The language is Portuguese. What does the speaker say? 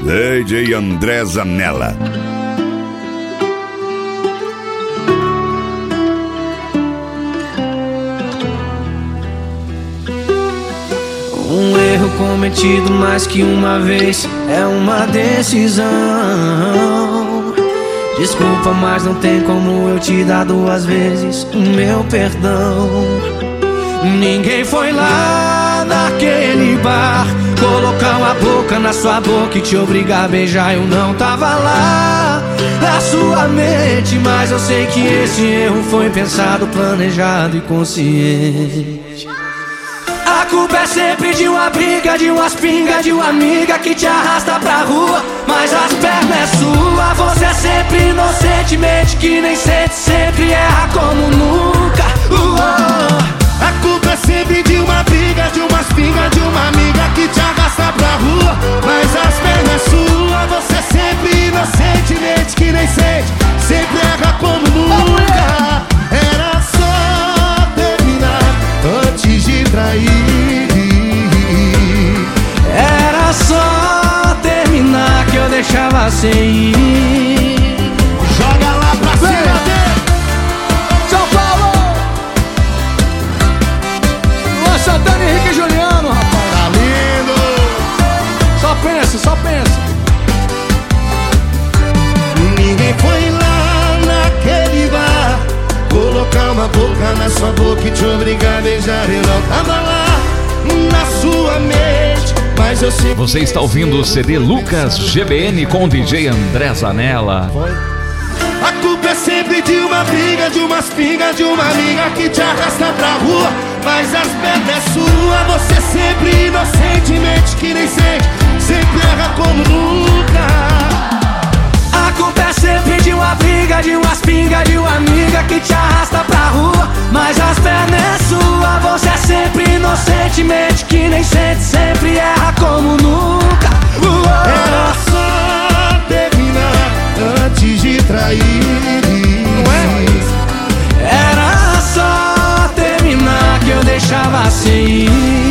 DJ André Zanella. Um erro cometido mais que uma vez é uma decisão. Desculpa, mas não tem como eu te dar duas vezes o meu perdão. Ninguém foi lá naquele bar colocar uma boca na sua boca e te obrigar a beijar. Eu não tava lá na sua mente, mas eu sei que esse erro foi pensado, planejado e consciente. A culpa é sempre de uma briga, de umas pingas, de uma amiga que te arrasta pra rua, mas as pernas é sua. Você é sempre inocentemente que nem sente, sempre erra como nunca. A culpa é sempre de uma briga, de umas pingas, de uma amiga que te arrasta pra rua, mas as pernas é sua. Você é sempre inocentemente que nem sente, sempre erra como nunca. Era só terminar antes de trair. Era só terminar que eu deixava sem ir. Joga lá pra cima dele, São Paulo! Luan Santana, Henrique e Juliano, rapaz. tá lindo. Só pensa, só pensa. Ninguém foi lá naquele bar colocar uma boca na sua boca e te obrigar a beijar. Eu não tava lá na sua mente, mas eu sei. Você está ouvindo o CD Lucas GBN com DJ André Zanella. A culpa é sempre de uma briga, de umas pingas, de uma amiga que te arrasta pra rua, mas as pernas é sua. Você é sempre inocentemente que nem sente, sempre erra como nunca. A culpa é sempre de uma briga, de umas pingas, de uma amiga que te arrasta pra rua, mas as pernas é sua. Você é sempre inocentemente que nem sente, sempre erra como nunca. Era só terminar antes de trair. Era só terminar que eu deixava sem ir.